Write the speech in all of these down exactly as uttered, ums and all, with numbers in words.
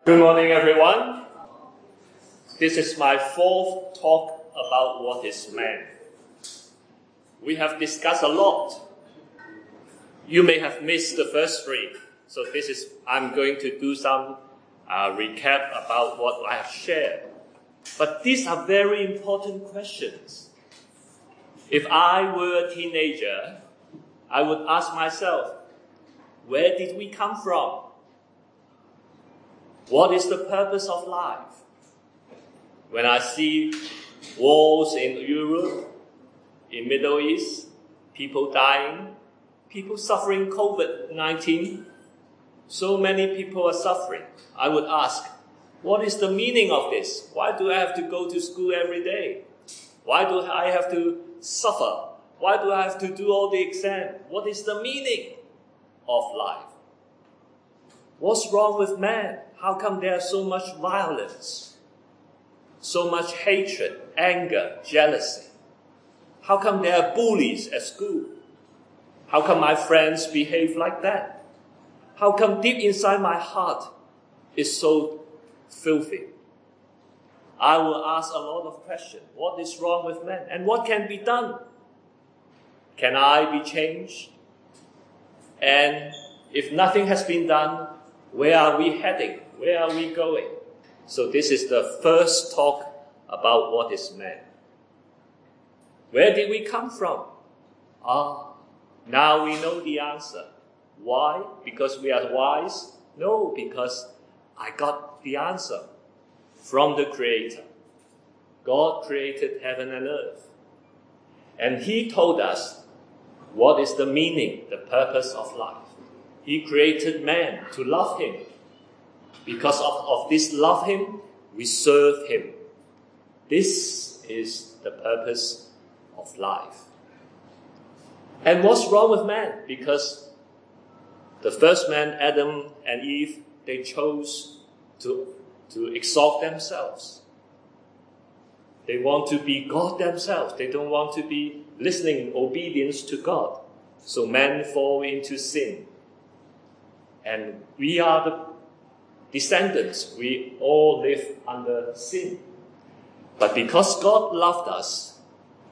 Good morning, everyone. This is my fourth talk about what is man. We have discussed a lot. You may have missed the first three, so this is I'm going to do some uh, recap about what I have shared. But these are very important questions. If I were a teenager, I would ask myself, where did we come from? What is the purpose of life? When I see wars in Europe, in Middle East, people dying, people suffering covid nineteen, so many people are suffering, I would ask, what is the meaning of this? Why do I have to go to school every day? Why do I have to suffer? Why do I have to do all the exams? What is the meaning of life? What's wrong with man? How come there is so much violence, so much hatred, anger, jealousy? How come there are bullies at school? How come my friends behave like that? How come deep inside my heart is so filthy? I will ask a lot of questions. What is wrong with man? And what can be done? Can I be changed? And if nothing has been done, where are we heading? Where are we going? So this is the first talk about what is man. Where did we come from? Ah, now we know the answer. Why? Because we are wise? No, because I got the answer from the Creator. God created heaven and earth. And He told us what is the meaning, the purpose of life. He created man to love Him. Because of, of this love Him, we serve Him. This is the purpose of life. And what's wrong with man? Because the first man, Adam and Eve, they chose to, to exalt themselves. They want to be God themselves. They don't want to be listening in obedience to God. So man fall into sin. And we are the descendants. We all live under sin. But because God loved us,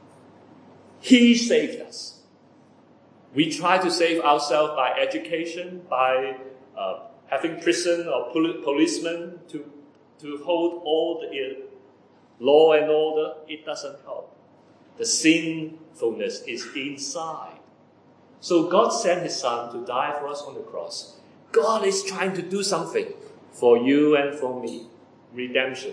He saved us. We try to save ourselves by education, by uh, having prison or pol- policemen to, to hold all the law and order. It doesn't help. The sinfulness is inside. So God sent His Son to die for us on the cross. God is trying to do something for you and for me. Redemption.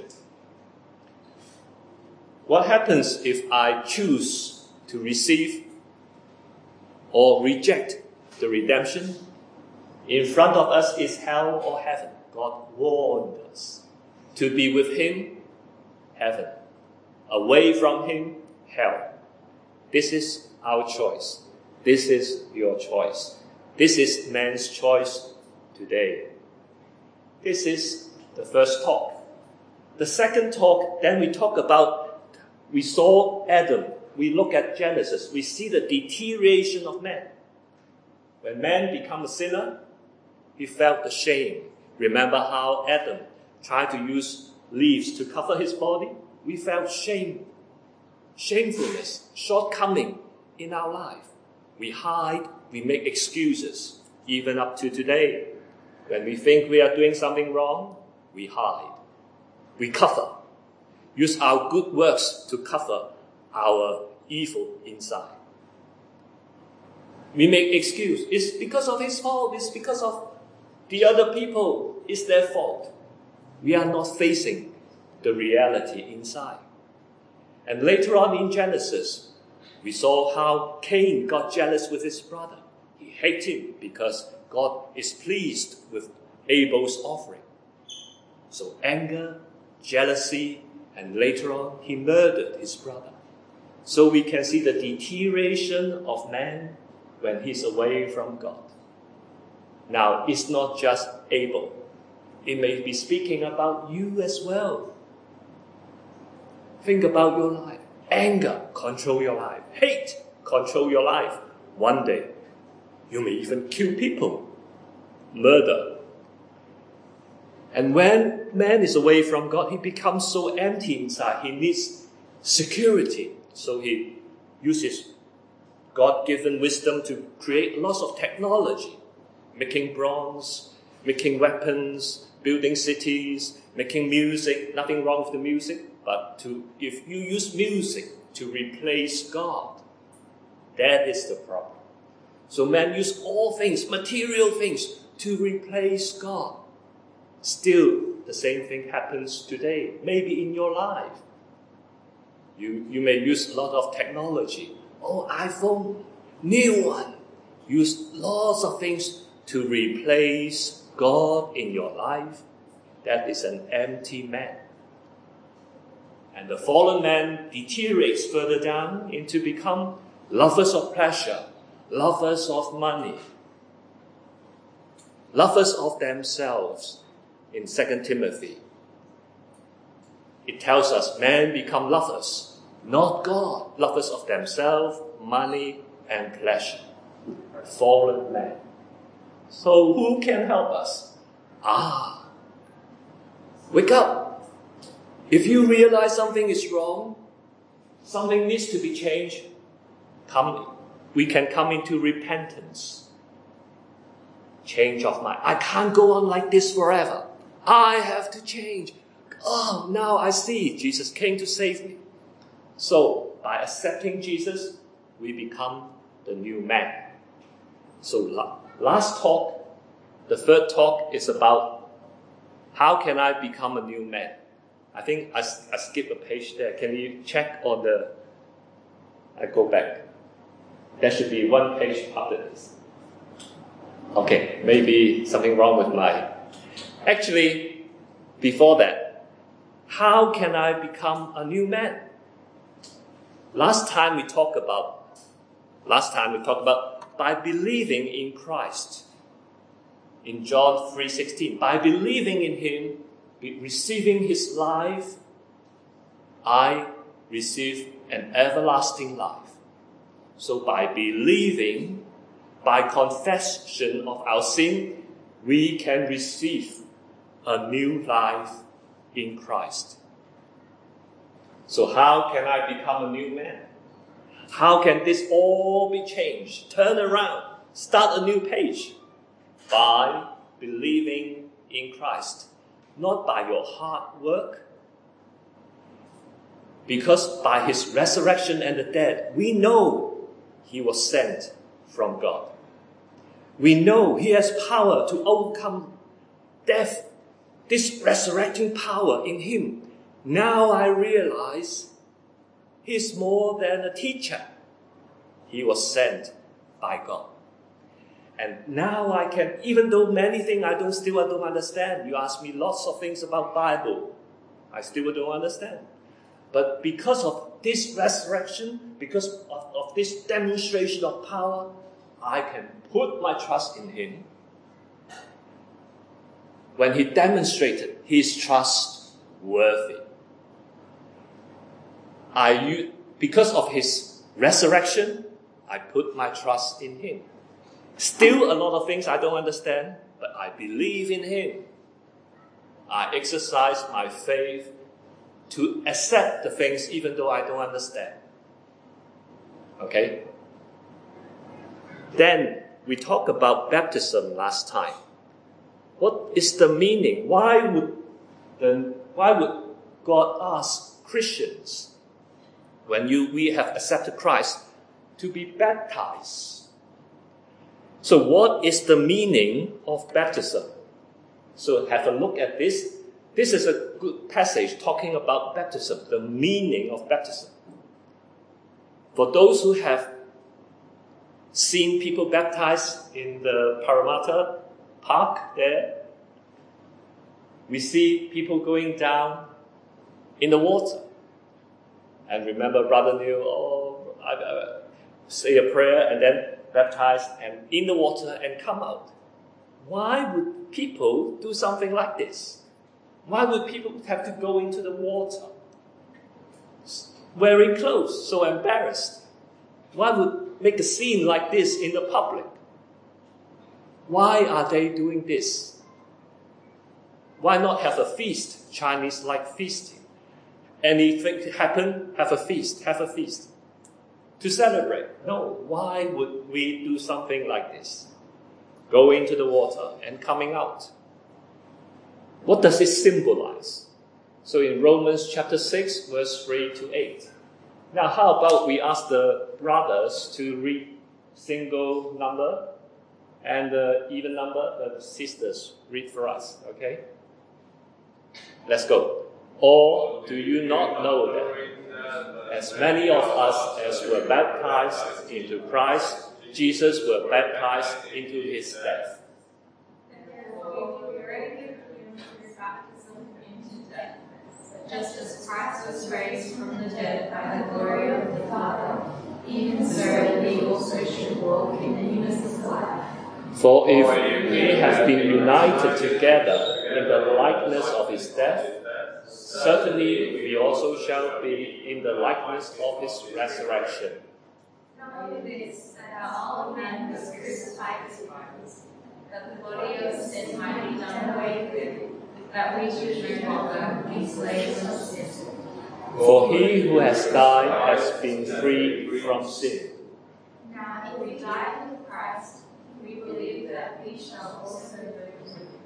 What happens if I choose to receive or reject the redemption? In front of us is hell or heaven. God warned us. To be with Him, heaven. Away from Him, hell. This is our choice. This is your choice. This is man's choice today. This is the first talk. The second talk, then we talk about, we saw Adam. We look at Genesis. We see the deterioration of man. When man became a sinner, he felt the shame. Remember how Adam tried to use leaves to cover his body? We felt shame, shamefulness, shortcoming in our life. We hide, we make excuses, even up to today. When we think we are doing something wrong, we hide. We cover. Use our good works to cover our evil inside. We make excuse. It's because of his fault. It's because of the other people. It's their fault. We are not facing the reality inside. And later on in Genesis, we saw how Cain got jealous with his brother. He hated him because God is pleased with Abel's offering. So anger, jealousy, and later on he murdered his brother. So we can see the deterioration of man when he's away from God. Now, it's not just Abel. It may be speaking about you as well. Think about your life. Anger, control your life. Hate, control your life. One day, you may even kill people. Murder. And when man is away from God, he becomes so empty inside. He needs security. So he uses God-given wisdom to create lots of technology, making bronze, making weapons, building cities, making music. Nothing wrong with the music, but to if you use music to replace God, that is the problem. So man use all things, material things, to replace God. Still, the same thing happens today. Maybe in your life. You, you may use a lot of technology. Oh, iPhone, new one. Use lots of things to replace God in your life. That is an empty man. And the fallen man deteriorates further down into become lovers of pleasure, lovers of money, lovers of themselves. In Second Timothy, it tells us men become lovers, not God, lovers of themselves, money, and pleasure. Fallen man. So who can help us? Ah, wake up. If you realize something is wrong, something needs to be changed, come, we can come into repentance. Change of mind. I can't go on like this forever. I have to change. Oh, now I see Jesus came to save me. So, by accepting Jesus, we become the new man. So, la- last talk, the third talk is about how can I become a new man? I think I, I skipped a page there. Can you check on the... I go back. There should be one page after this. Okay, maybe something wrong with my... Actually, before that, how can I become a new man? Last time we talked about, last time we talked about by believing in Christ. In John three sixteen, by believing in Him, receiving His life, I receive an everlasting life. So by believing, by confession of our sin, we can receive a new life in Christ. So how can I become a new man? How can this all be changed? Turn around, start a new page. By believing in Christ, not by your hard work. Because by His resurrection and the dead, we know He was sent from God. We know He has power to overcome death. This resurrecting power in Him. Now I realize He's more than a teacher. He was sent by God. And now I can, even though many things I don't still I don't understand. You ask me lots of things about Bible. I still don't understand. But because of this resurrection, because of, of this demonstration of power, I can put my trust in Him. When He demonstrated His trustworthy. I, because of His resurrection, I put my trust in Him. Still a lot of things I don't understand, but I believe in Him. I exercise my faith to accept the things even though I don't understand. Okay? Then we talked about baptism last time. What is the meaning? Why would the, why would God ask Christians, when you we have accepted Christ, to be baptized? So what is the meaning of baptism? So have a look at this. This is a good passage talking about baptism, the meaning of baptism. For those who have seen people baptized in the Parramatta Park there, we see people going down in the water. And remember Brother Neil, oh, I, I, say a prayer and then baptize and in the water and come out. Why would people do something like this? Why would people have to go into the water? Wearing clothes, so embarrassed. Why would make a scene like this in the public? Why are they doing this? Why not have a feast? Chinese like feasting. Anything happen, have a feast, have a feast. To celebrate. No, why would we do something like this? Going into the water and coming out. What does it symbolize? So in Romans chapter six, verse three to eight. Now how about we ask the brothers to read single number and the even number, the sisters read for us, okay? Let's go. Or do you not know that as many of us as were baptized into Christ, Jesus were baptized into his death? Just as Christ was raised from the dead by the glory of the Father, even so we also should walk in the newness of life. For if we have been united together in the likeness of his death, certainly we also shall be in the likeness of his resurrection. Knowing this, that our old man was crucified with Christ, that the body of sin might be done away with, that we should no longer be slaves of sin. For he who has died has been freed from sin. Now, if we die with Christ, we believe that we shall also live with him.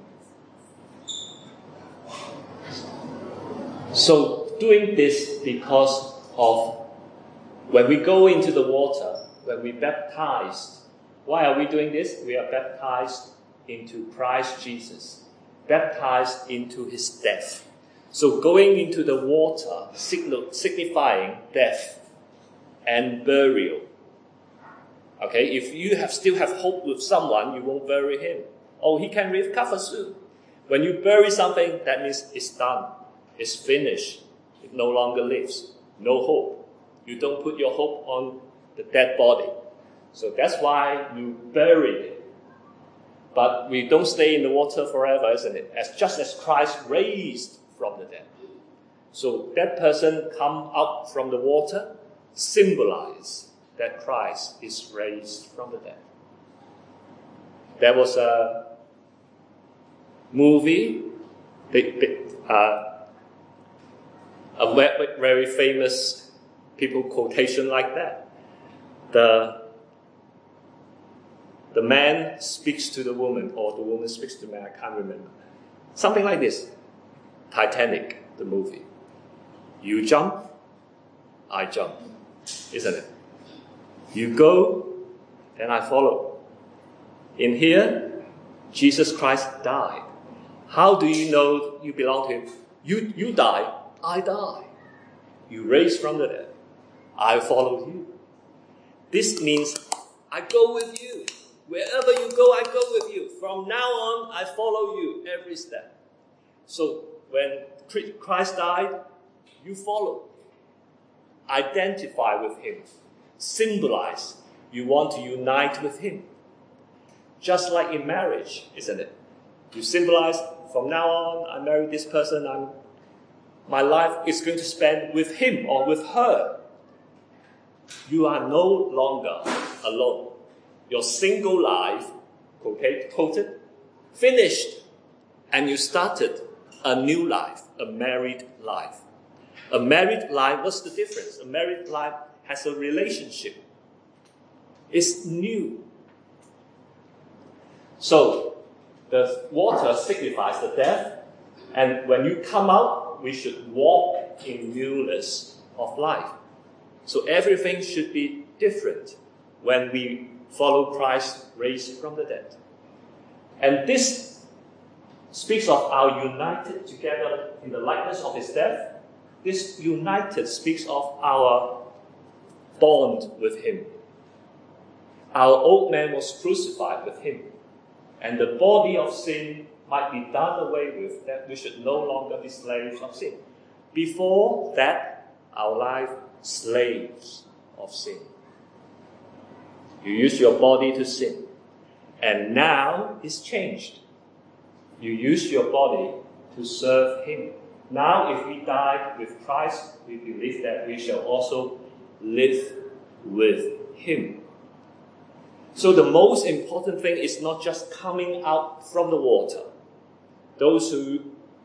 So, doing this because of when we go into the water, when we baptized, why are we doing this? We are baptized into Christ Jesus, baptized into his death. So going into the water signifying death and burial. Okay, if you have still have hope with someone, you won't bury him. Oh, he can recover soon. When you bury something, that means it's done. It's finished. It no longer lives. No hope. You don't put your hope on the dead body. So that's why you bury it. But we don't stay in the water forever, isn't it? As just as Christ raised from the dead. So that person come up from the water, symbolize that Christ is raised from the dead. There was a movie, uh, a very famous people quotation like that. The The man speaks to the woman, or the woman speaks to the man, I can't remember. Something like this. Titanic, the movie. You jump, I jump. Isn't it? You go, then I follow. In here, Jesus Christ died. How do you know you belong to him? You, you die, I die. You raised from the dead. I follow you. This means I go with you. Wherever you go, I go with you. From now on, I follow you every step. So when Christ died, you follow. Identify with him. Symbolize. You want to unite with him. Just like in marriage, isn't it? You symbolize, from now on, I marry this person, I'm, my life is going to spend with him or with her. You are no longer alone. Your single life, quoted, quoted, finished, and you started a new life, a married life. A married life, what's the difference? A married life has a relationship. It's new. So, the water signifies the death, and when you come out, we should walk in newness of life. So everything should be different when we follow Christ raised from the dead. And this speaks of our united together in the likeness of his death. This united speaks of our bond with him. Our old man was crucified with him, and the body of sin might be done away with, that we should no longer be slaves of sin. Before that, our life, slaves of sin. You use your body to sin. And now it's changed. You use your body to serve him. Now if we die with Christ, we believe that we shall also live with him. So the most important thing is not just coming out from the water. Those who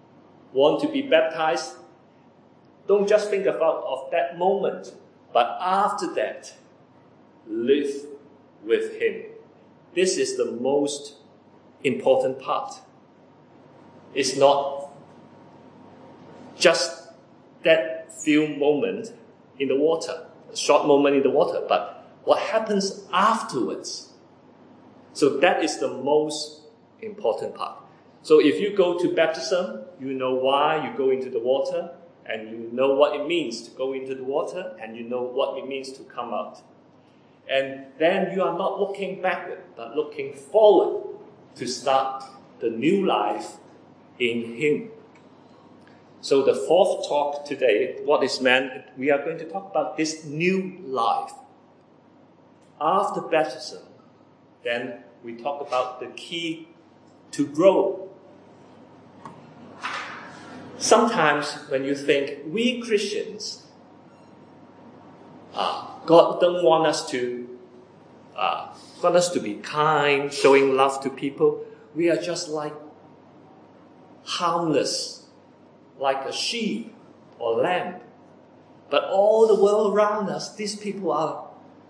want to be baptized, don't just think about of that moment, but after that, live with Him. This is the most important part. It's not just that few moments in the water, a short moment in the water, but what happens afterwards. So that is the most important part. So if you go to baptism, you know why you go into the water, and you know what it means to go into the water, and you know what it means to come out. And then you are not looking backward, but looking forward to start the new life in Him. So the fourth talk today, what is meant, we are going to talk about this new life. After baptism, then we talk about the key to grow. Sometimes when you think, we Christians, uh, God don't want us to uh, want us to be kind, showing love to people. We are just like harmless, like a sheep or lamb. But all the world around us, these people are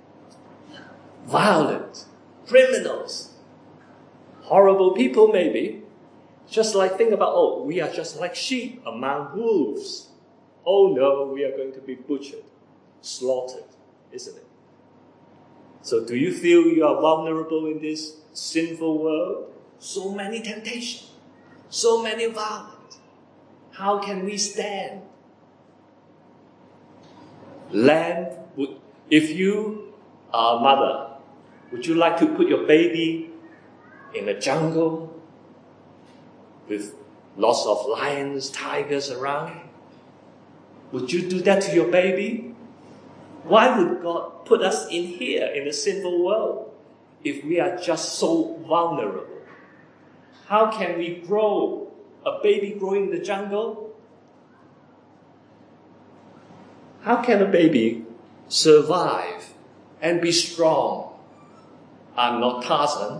violent, criminals, horrible people maybe. Just like think about, oh, we are just like sheep among wolves. Oh no, we are going to be butchered, slaughtered, isn't it? So do you feel you are vulnerable in this sinful world? So many temptations, so many violence. How can we stand? Lamb, would, if you are a mother, would you like to put your baby in a jungle with lots of lions, tigers around? Would you do that to your baby? Why would God put us in here, in a sinful world, if we are just so vulnerable? How can we grow? A baby growing in the jungle? How can a baby survive and be strong? I'm not Tarzan.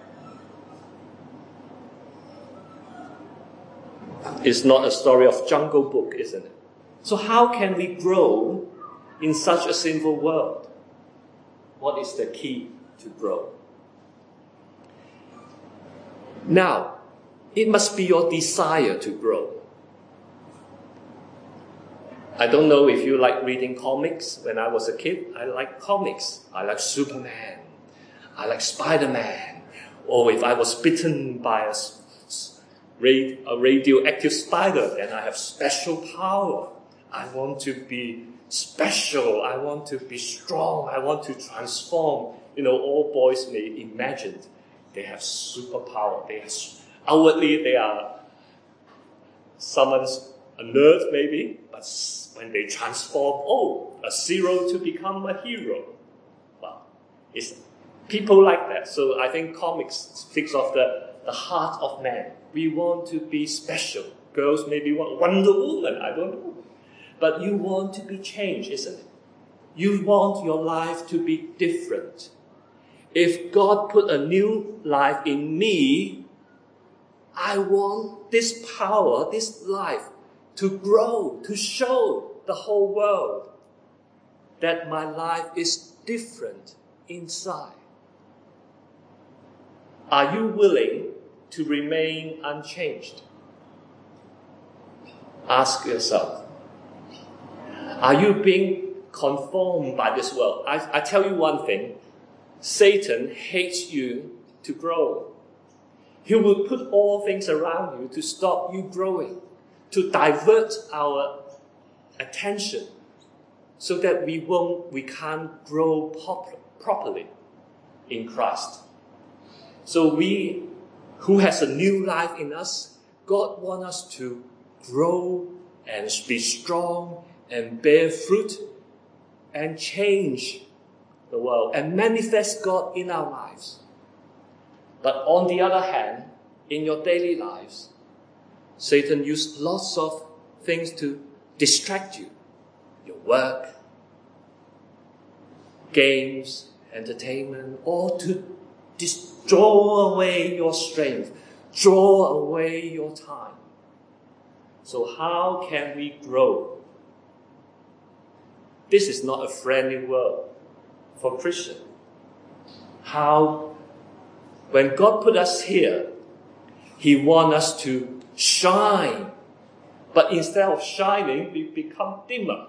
It's not a story of Jungle Book, isn't it? So how can we grow in such a sinful world? What is the key to grow? Now, it must be your desire to grow. I don't know if you like reading comics. When I was a kid, I liked comics. I like Superman. I like Spider-Man. Or if I was bitten by a, a radioactive spider, then I have special power. I want to be special. I want to be strong. I want to transform. You know, all boys may imagine they have superpower. They have, outwardly, they are someone's a nerd maybe, but when they transform, oh, a zero to become a hero. Well, it's people like that. So I think comics speaks of the, the heart of man. We want to be special. Girls maybe want Wonder Woman, I don't know. But you want to be changed, isn't it? You want your life to be different. If God put a new life in me, I want this power, this life, to grow, to show the whole world that my life is different inside. Are you willing to remain unchanged? Ask yourself. Are you being conformed by this world? I, I tell you one thing. Satan hates you to grow. He will put all things around you to stop you growing, to divert our attention so that we won't, we can't grow pop- properly in Christ. So we, who has a new life in us, God wants us to grow and be strong and bear fruit and change the world and manifest God in our lives. But on the other hand, in your daily lives, Satan uses lots of things to distract you. Your work, games, entertainment, or to dis- draw away your strength, draw away your time. So how can we grow? This is not a friendly world for Christians. How, when God put us here, He wants us to shine. But instead of shining, we become dimmer.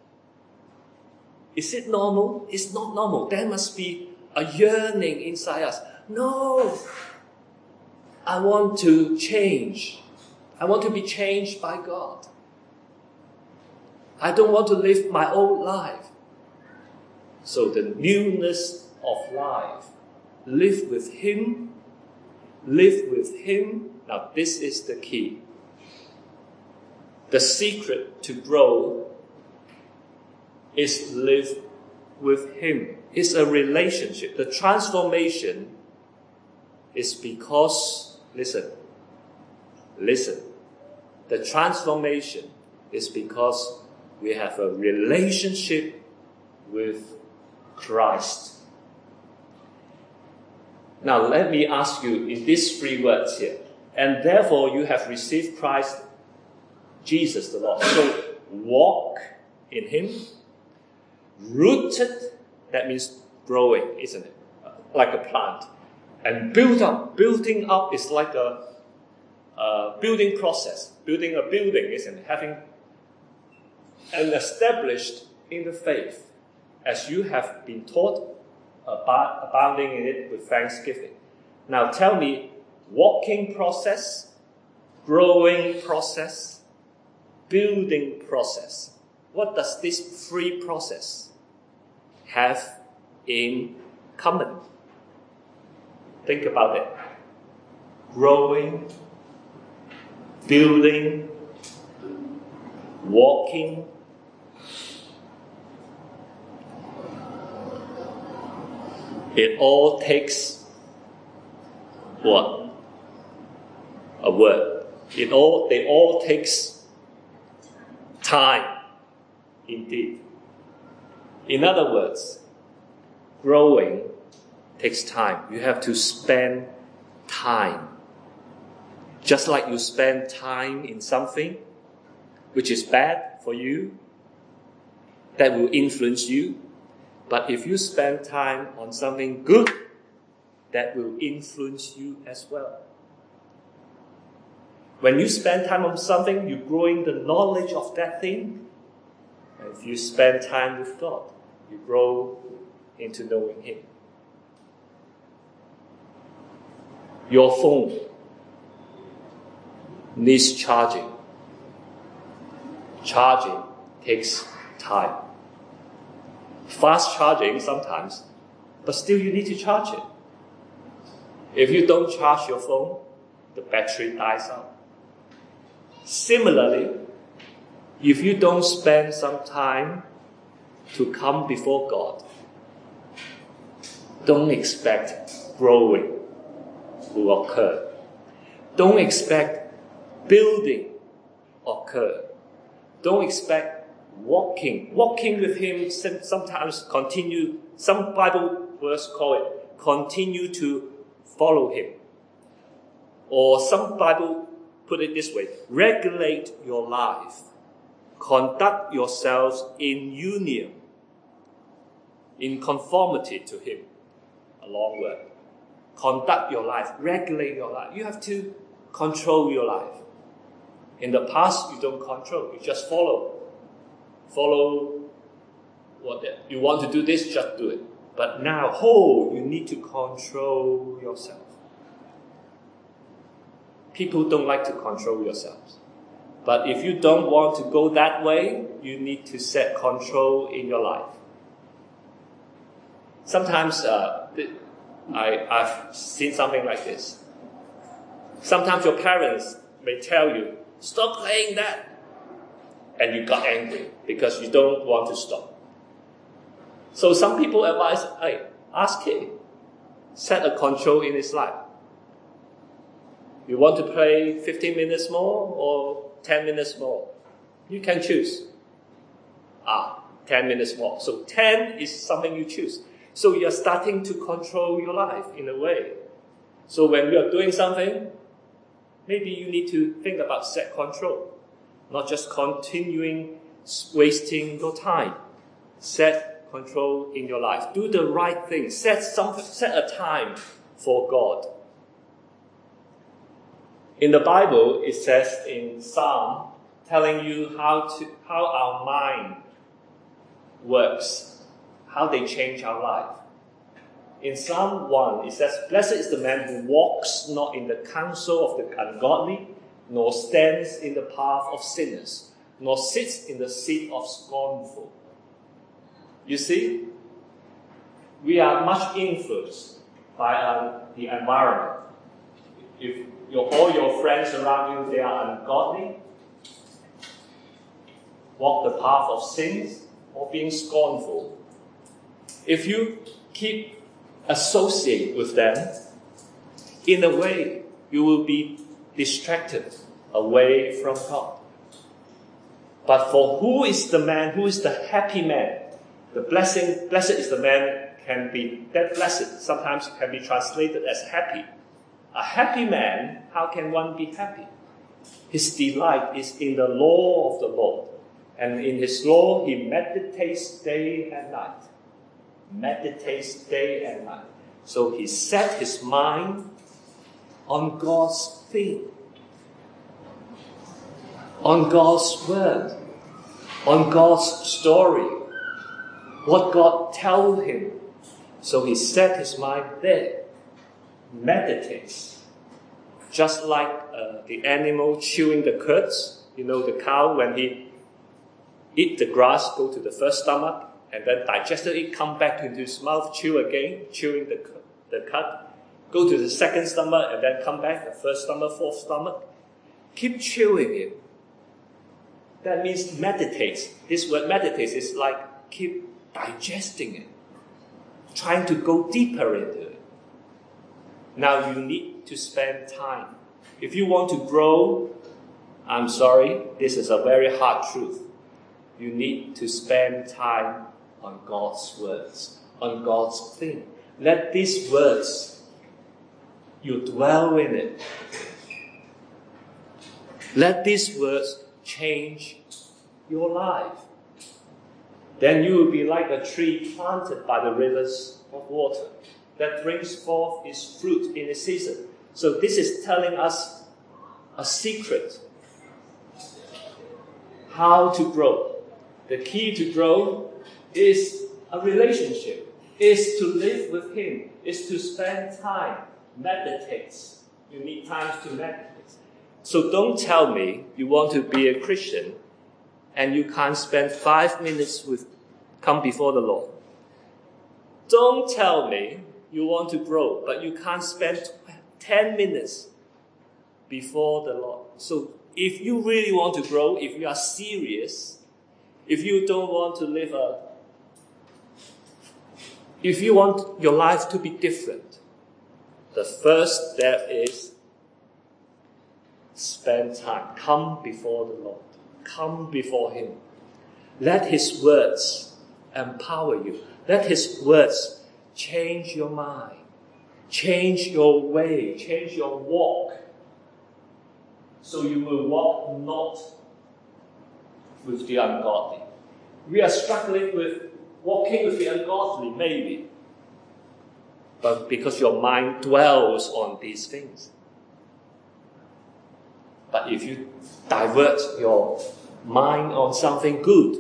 Is it normal? It's not normal. There must be a yearning inside us. No! I want to change. I want to be changed by God. I don't want to live my old life. So the newness of life. Live with Him. Live with Him. Now this is the key. The secret to grow is live with Him. It's a relationship. The transformation is because, listen, listen. The transformation is because we have a relationship with Christ. Now let me ask you in these three words here. And therefore you have received Christ, Jesus the Lord. So walk in Him. Rooted, that means growing, isn't it? Like a plant. And build up. Building up is like a, a building process. Building a building, isn't it? Having and established in the faith, as you have been taught, about, abounding in it with thanksgiving. Now tell me, walking process, growing process, building process. What does this three process have in common? Think about it. Growing, building, walking. It all takes what? A word. It all, they all takes time. Indeed. In other words, growing takes time. You have to spend time. Just like you spend time in something which is bad for you, that will influence you. But if you spend time on something good, that will influence you as well. When you spend time on something, you're growing the knowledge of that thing. And if you spend time with God, you grow into knowing Him. Your phone needs charging. Charging takes time. Fast charging sometimes, but still you need to charge it. If you don't charge your phone, the battery dies out. Similarly, if you don't spend some time to come before God, don't expect growing will occur. Don't expect building occur. Don't expect walking. Walking with Him sometimes continue, some Bible verse call it, continue to follow Him. Or some Bible put it this way, regulate your life. Conduct yourselves in union, in conformity to Him. A long word. Conduct your life, regulate your life. You have to control your life. In the past, you don't control, you just follow. Follow what you want to do this, just do it. But now, oh, you need to control yourself. People don't like to control yourselves. But if you don't want to go that way, you need to set control in your life. Sometimes uh, I, I've seen something like this. Sometimes your parents may tell you, stop playing that. And you got angry because you don't want to stop. So some people advise, hey, ask him. Set a control in his life. You want to play fifteen minutes more or ten minutes more? You can choose. Ah, ten minutes more. So ten is something you choose. So you're starting to control your life in a way. So when you're doing something, maybe you need to think about set control. not just continuing wasting your time. Set control in your life. Do the right thing. Set some, set a time for God. In the Bible, it says in Psalm, telling you how to how our mind works, how they change our life. In Psalm one, it says, "Blessed is the man who walks not in the counsel of the ungodly, nor stands in the path of sinners, nor sits in the seat of scornful." You see, we are much influenced by uh, the environment. If your, all your friends around you, they are ungodly, walk the path of sins, or being scornful, if you keep associate with them, in a way, you will be distracted away from God. But for who is the man, who is the happy man? The blessing, blessed is the man can be, that blessed sometimes can be translated as happy. A happy man, how can one be happy? His delight is in the law of the Lord. And in his law, he meditates day and night. Meditates day and night. So he set his mind on God's thing, on God's word, on God's story, what God tells him. So he set his mind there, meditates. Just like uh, the animal chewing the curds, you know, the cow, when he eat the grass, go to the first stomach, and then digested it, come back into his mouth, chew again, chewing the, the cud, go to the second stomach, and then come back, the first stomach, fourth stomach. Keep chewing it. That means meditates. This word meditates is like keep digesting it, trying to go deeper into it. Now you need to spend time. If you want to grow, I'm sorry, this is a very hard truth. You need to spend time on God's words, on God's thing. Let these words, you dwell in it. Let these words change your life. Then you will be like a tree planted by the rivers of water that brings forth its fruit in its season. So this is telling us a secret. How to grow. The key to grow is a relationship, is to live with Him, is to spend time, meditate. You need time to meditate. So don't tell me you want to be a Christian and you can't spend five minutes with, come before the Lord. Don't tell me you want to grow, but you can't spend ten minutes before the Lord. So if you really want to grow, if you are serious, if you don't want to live a, if you want your life to be different, the first step is spend time. Come before the Lord. Come before Him. Let His words empower you. Let His words change your mind. Change your way. Change your walk. So you will walk not with the ungodly. We are struggling with walking with the ungodly, maybe. But because your mind dwells on these things. But if you divert your mind on something good,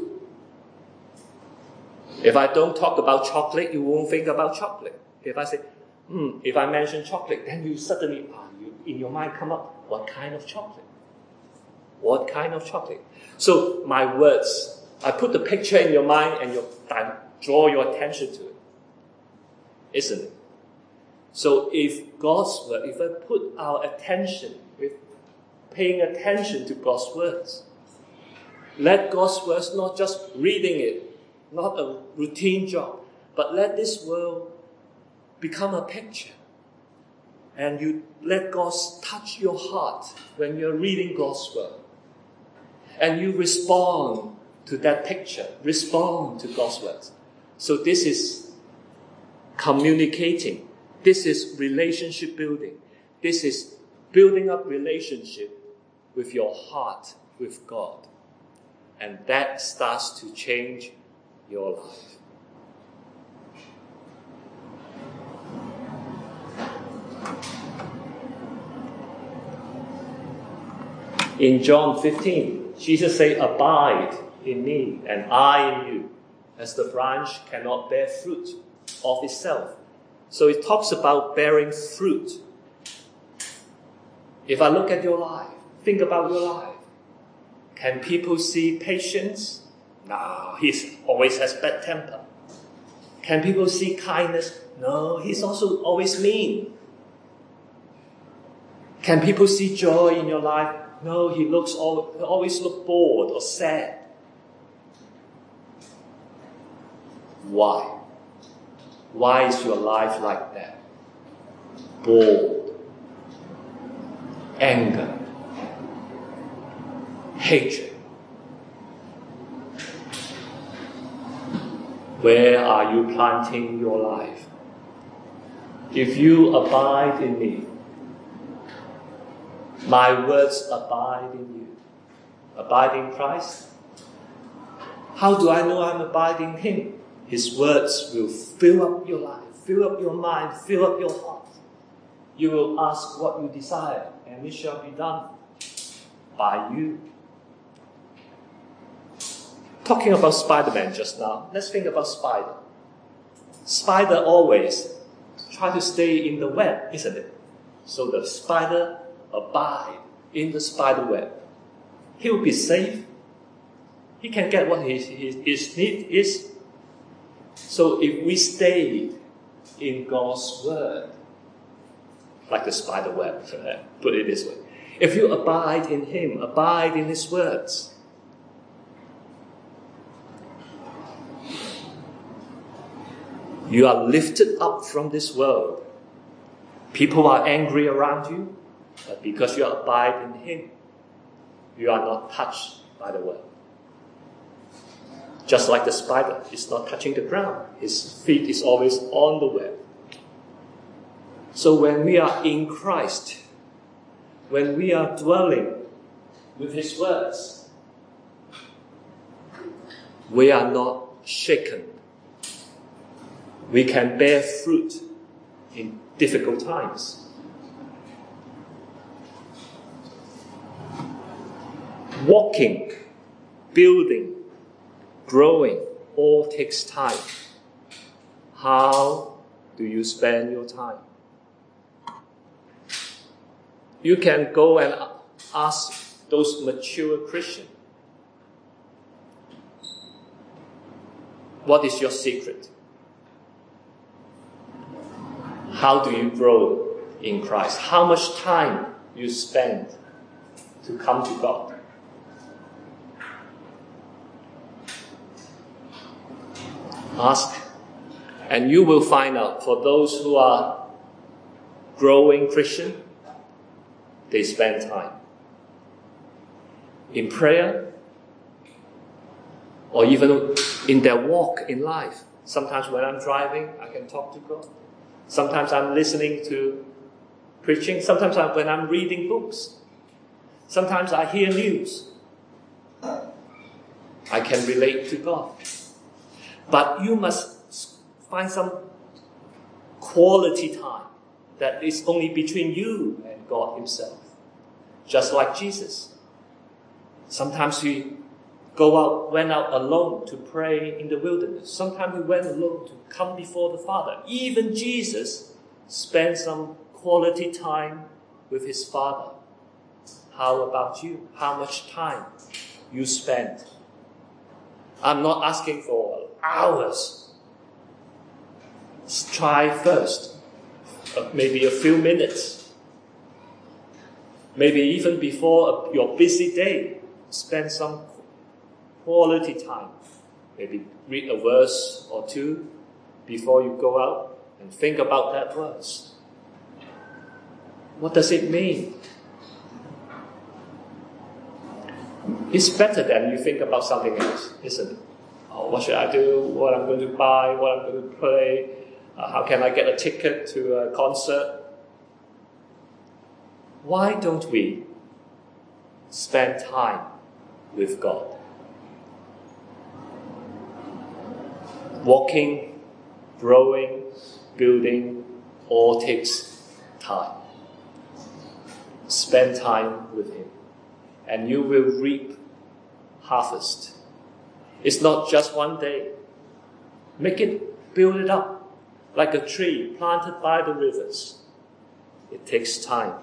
if I don't talk about chocolate, you won't think about chocolate. If I say, hmm, if I mention chocolate, then you suddenly, oh, you, in your mind come up, what kind of chocolate? What kind of chocolate? So my words, I put the picture in your mind and you draw your attention to it. Isn't it? So if God's word, if I put our attention with paying attention to God's words, let God's words not just reading it, not a routine job, but let this word become a picture. And you let God touch your heart when you're reading God's word. And you respond to that picture, respond to God's words. So this is communicating. This is relationship building. This is building up relationship with your heart with God. And that starts to change your life. In John fifteen, Jesus said, "Abide in me and I in you, as the branch cannot bear fruit of itself." So it talks about bearing fruit. If I look at your life, think about your life. Can people see patience? No, he always has bad temper. Can people see kindness? No, he's also always mean. Can people see joy in your life? No, he looks always look bored or sad. Why? Why is your life like that? Bored, anger, hatred. Where are you planting your life? If you abide in me, my words abide in you. Abide in Christ. How do I know I'm abiding in Him? His words will fill up your life, fill up your mind, fill up your heart. You will ask what you desire, and it shall be done by you. Talking about Spider-Man just now, let's think about Spider. Spider always try to stay in the web, isn't it? So the spider abide in the spider web. He will be safe. He can get what his, his, his need is. So if we stay in God's word, like the spider web, put it this way. If you abide in Him, abide in His words, you are lifted up from this world. People are angry around you, but because you abide in Him, you are not touched by the world. Just like the spider is not touching the ground, his feet is always on the web. So when we are in Christ, when we are dwelling with His words, we are not shaken. We can bear fruit in difficult times. Walking, building, growing all takes time. How do you spend your time? You can go and ask those mature Christians, what is your secret? How do you grow in Christ? How much time you spend to come to God? Ask, and you will find out. For those who are growing Christian, they spend time in prayer, or even in their walk in life. Sometimes when I'm driving, I can talk to God. Sometimes I'm listening to preaching. Sometimes I, when I'm reading books. Sometimes I hear news. I can relate to God. But you must find some quality time that is only between you and God Himself. Just like Jesus. Sometimes we go out, went out alone to pray in the wilderness. Sometimes we went alone to come before the Father. Even Jesus spent some quality time with His Father. How about you? How much time you spend? I'm not asking for hours. Let's try first. Uh, maybe a few minutes. Maybe even before a, your busy day, spend some quality time. Maybe read a verse or two before you go out and think about that verse. What does it mean? It's better than you think about something else, isn't it? Oh, what should I do? What I'm going to buy? What I'm going to play? Uh, how can I get a ticket to a concert? Why don't we spend time with God. Walking, growing, building, all takes time. Spend time with Him, and you will reap harvest. It's not just one day. Make it, build it up, like a tree planted by the rivers. It takes time.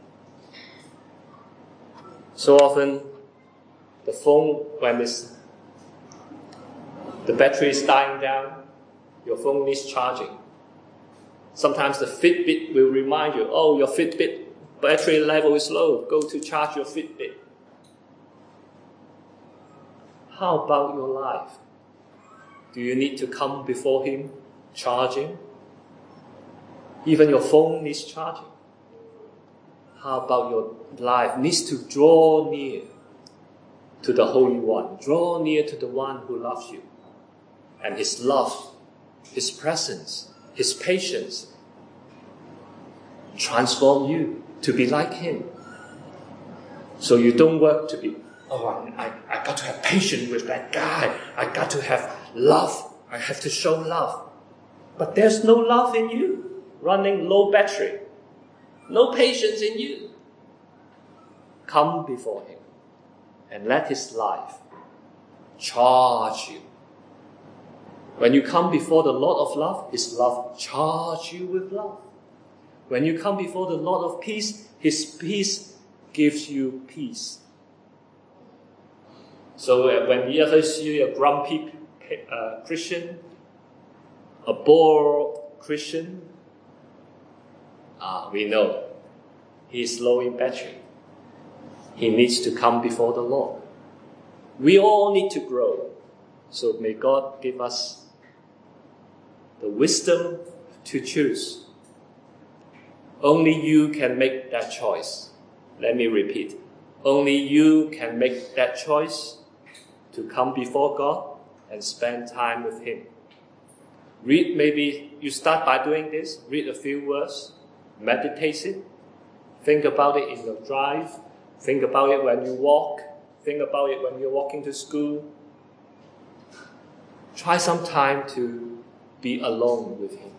So often, the phone, when it's, the battery is dying down, your phone needs charging. Sometimes the Fitbit will remind you, oh, your Fitbit battery level is low. Go to charge your Fitbit. How about your life? Do you need to come before Him charging? Even your phone needs charging. How about your life needs to draw near to the Holy One? Draw near to the One who loves you. And His love, His presence, His patience transform you to be like Him. So you don't work to be, oh, I, I got to have patience with that guy. I got to have love. I have to show love. But there's no love in you, running low battery. No patience in you. Come before Him and let His life charge you. When you come before the Lord of love, His love charge you with love. When you come before the Lord of peace, His peace gives you peace. So uh, when you ever see a grumpy uh, Christian, a bored Christian, uh, we know he is low in battery. He needs to come before the Lord. We all need to grow. So may God give us the wisdom to choose. Only you can make that choice. Let me repeat. Only you can make that choice to come before God and spend time with Him. Read, maybe you start by doing this. Read a few words. Meditate it. Think about it in your drive. Think about it when you walk. Think about it when you're walking to school. Try some time to be alone with Him.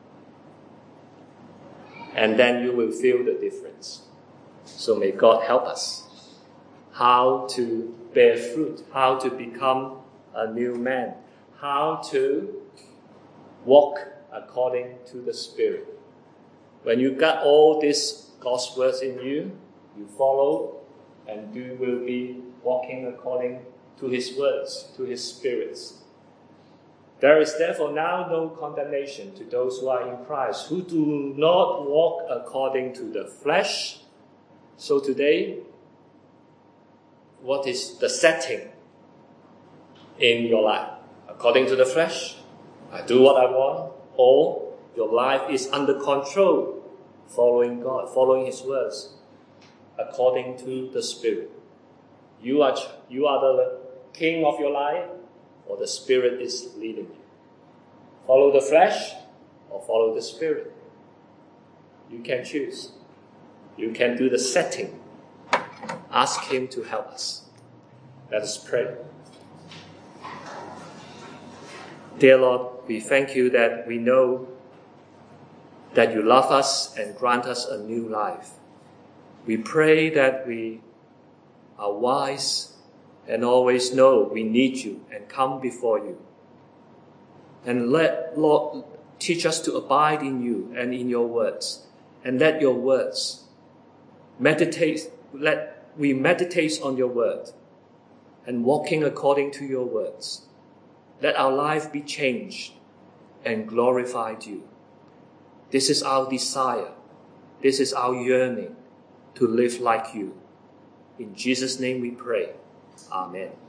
And then you will feel the difference. So may God help us how to bear fruit, how to become a new man, how to walk according to the Spirit. When you got all these God's words in you, you follow and you will be walking according to His words, to His spirits. There is therefore now no condemnation to those who are in Christ, who do not walk according to the flesh. So today, what is the setting in your life? According to the flesh, I do what I want, or your life is under control, following God, following His words, according to the Spirit. You are, you are the king of your life, or the Spirit is leading you. Follow the flesh or follow the Spirit. You can choose. You can do the setting. Ask Him to help us. Let us pray. Dear Lord, we thank You that we know that You love us and grant us a new life. We pray that we are wise and always know we need You and come before You. And let, Lord, teach us to abide in You and in Your words. And let Your words meditate, let we meditate on Your word and walking according to Your words. Let our life be changed and glorified You. This is our desire. This is our yearning to live like You. In Jesus' name we pray. Amen.